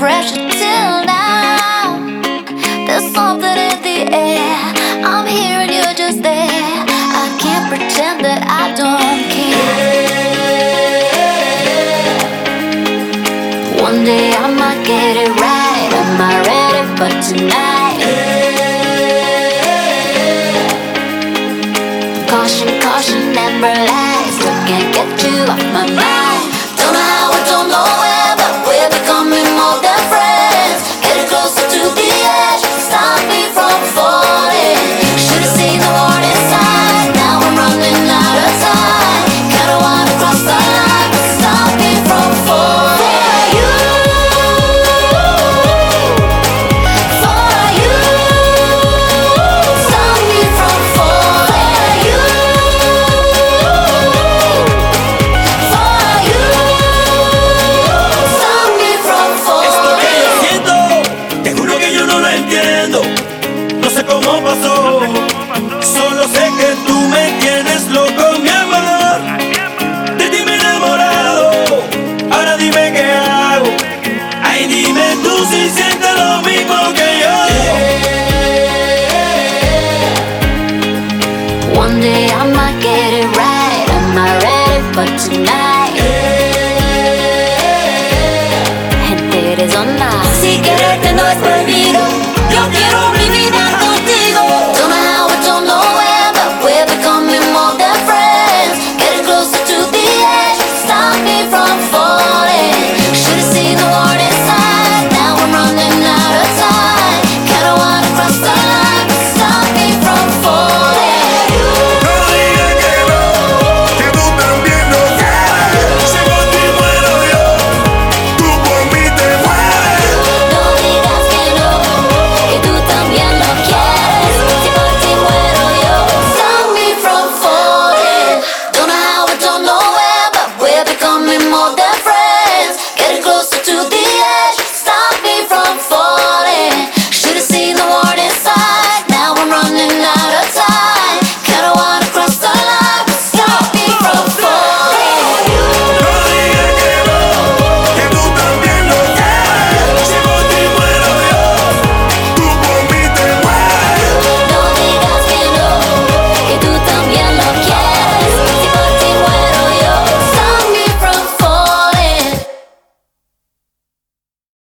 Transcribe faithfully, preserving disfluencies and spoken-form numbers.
pressure till now. There's something in the air. I'm here and you're just there. I can't pretend that I don't care. One day I might get it right. Am I ready for tonight? Caution, caution, amber lights. Still can't get you off my mind. Don't know how, I don't know where, but we're becoming more than friends. Getting closer to the edge, stop me from falling. Should've seen the warning sign. Now I'm running out of time. Kinda wanna cross the line, but stop me from falling. For you, for you, stop me from falling. For you, for you, stop me from Esto que yo falling. siento, te juro que yo no lo entiendo. No sé cómo pasó, solo sé que tú me tienes loco, mi amor. De ti me he enamorado, ahora dime qué hago. Ay, dime tú si sientes lo mismo que yo. One day I might get it right. Am I ready for tonight? Gente, eres onda. Si quererte no es prohibido, yo quiero mi vida.